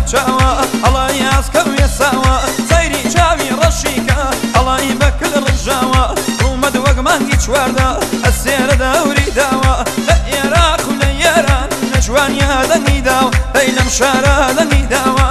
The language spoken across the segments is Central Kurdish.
بەڵەکچاوە ئەڵای ئاسکەوێ ساوە سەیری چاوی ڕەشیکە ئەڵای بەکل ڕژاوە ڕوومەد وەک مانگی چواردا ئەسێرە داوری داوە لە عێراق و لە ئێران نەجوانیا دەنگی داوە دەی لەم شارە دەنگی داوە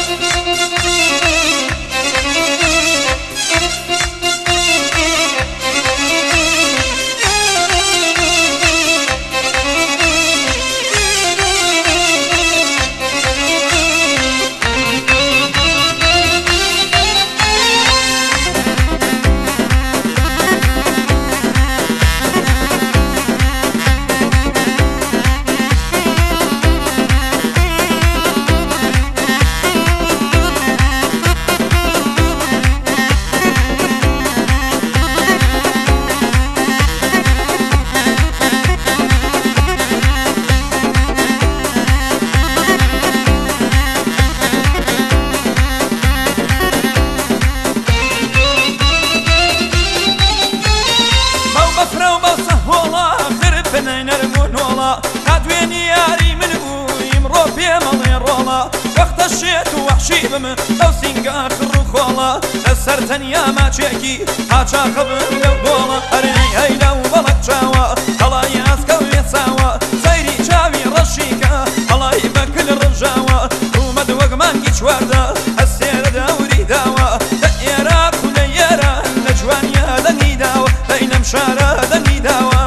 ئەو سینگا خڕوخۆڵە لەسەر تەنیا ماچێکی هاچاقە بن لەو دۆڵە ئەرێی هەیلا و بەڵەکچاوە هەڵای ئاسکەوێ ساوە سەیری چاوی ڕەشیکە هەڵای بەکل ڕژاوە ڕوومەد وەک مانگی چواردا ئەسێرە داوری داوە لە عێراق و لە ئێران لە جوانیا دەنگی داوە دەی لەم شارە دەنگی داوە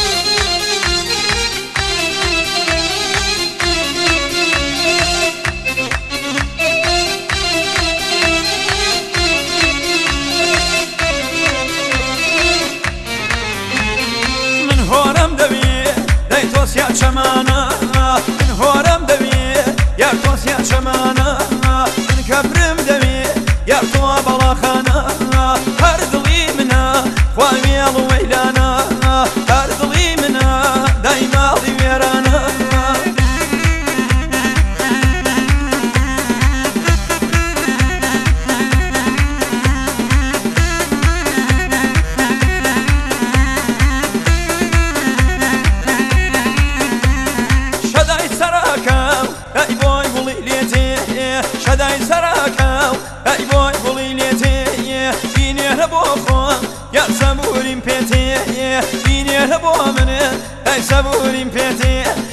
تۆسیا چەمانە من هۆرەم دەوێ یار تۆسیا چەمانە من کەبرم دەوێ یار تۆ بەڵاخانە هەر دڵی منە خوا وێڵ و وەیلانە هەر دڵی منە دای ماڵی وێرانە شەدای سەراکەو ئەی بۆی بڵی لێتێ بینێرە بۆ خۆم یان سەبوریم پێتێ بینێرە بۆ منێ ئەی سەبوریم پێتێ